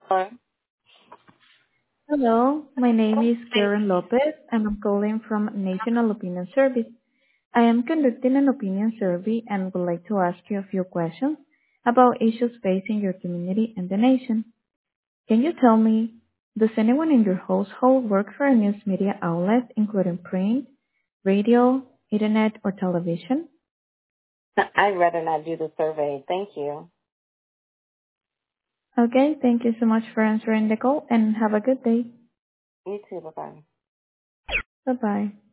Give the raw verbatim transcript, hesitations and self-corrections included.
Hello. Hello, my name is Karen Lopez, and I'm calling from National Opinion Service. I am conducting an opinion survey and would like to ask you a few questions about issues facing your community and the nation. Can you tell me, does anyone in your household work for a news media outlet, including print, radio, internet, or television? I'd rather not do the survey. Thank you. Okay, thank you so much for answering the call, and have a good day. You too. Bye-bye. Bye-bye.